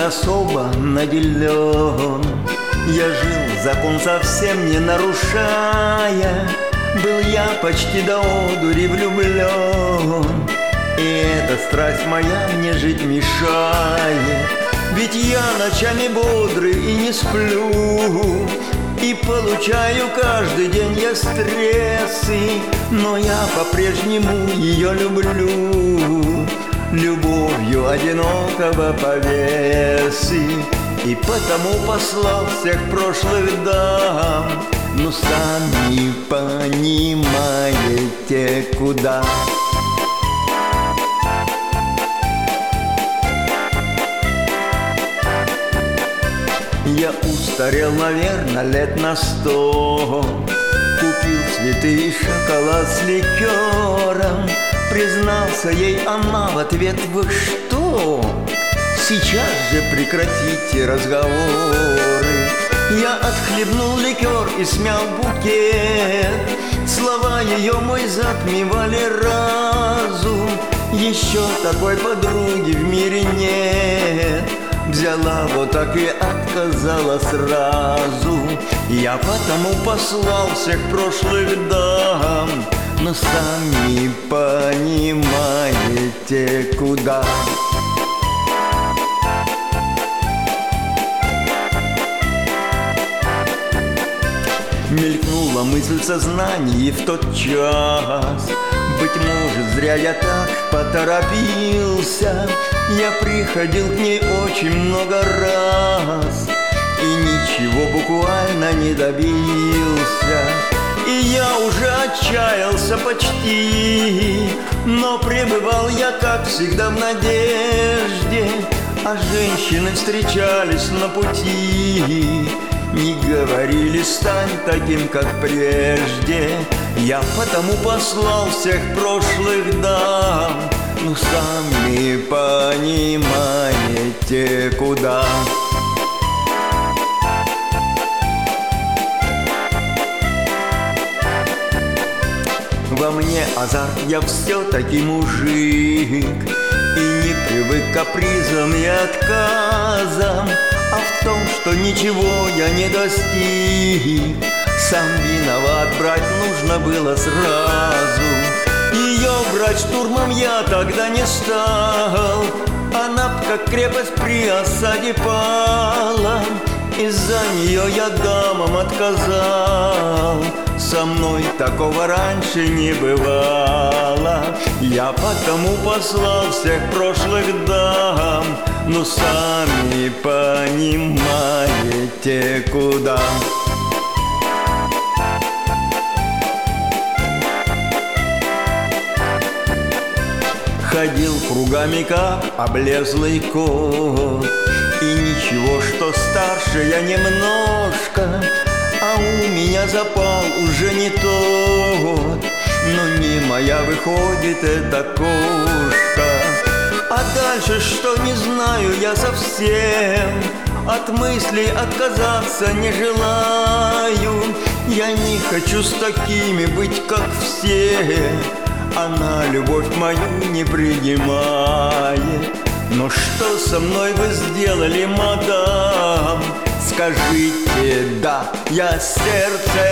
особо наделен. Я жил, закон совсем не нарушая, был я почти до одури влюблен. И эта страсть моя мне жить мешает, ведь я ночами бодрый и не сплю, и получаю каждый день я стрессы, но я по-прежнему ее люблю любовью одинокого повесы. И потому послал всех прошлых дам, но сами понимаете куда. Я устарел, наверное, лет на 100. Купил цветы и шоколад с ликером. Признался ей она в ответ: вы что? Сейчас же прекратите разговоры. Я отхлебнул ликер и смял букет. Слова ее мой затмевали разум. Еще такой подруги в мире нет. Взяла вот так и отказала сразу. Я потому послал всех прошлых дам, но сами понимаете куда. Мелькнула мысль в сознании в тот час. Быть может, зря я так поторопился. Я приходил к ней очень много раз и ничего буквально не добился. И я уже отчаялся почти, но пребывал я, как всегда, в надежде. А женщины встречались на пути, не говорили: стань таким, как прежде. Я потому послал всех прошлых дам, но сами понимаете куда. Во мне азарт, я все-таки мужик, и не привык к капризам и отказам. А в том, что ничего я не достиг, сам виноват, брать нужно было сразу. Ее брать штурмом я тогда не стал. Она как крепость при осаде пала. Из-за нее я дамам отказал. Со мной такого раньше не бывало. Я потому послал всех прошлых дам, но сами понимаете куда. Ходил кругами, как облезлый кот, и ничего, что старше я немножко, а у меня запал уже не тот. Но не моя выходит эта кошка. А дальше что, не знаю я совсем. От мыслей отказаться не желаю. Я не хочу с такими быть, как все. Она любовь мою не принимает. Но что со мной вы сделали, мадам? Скажите, да, я сердце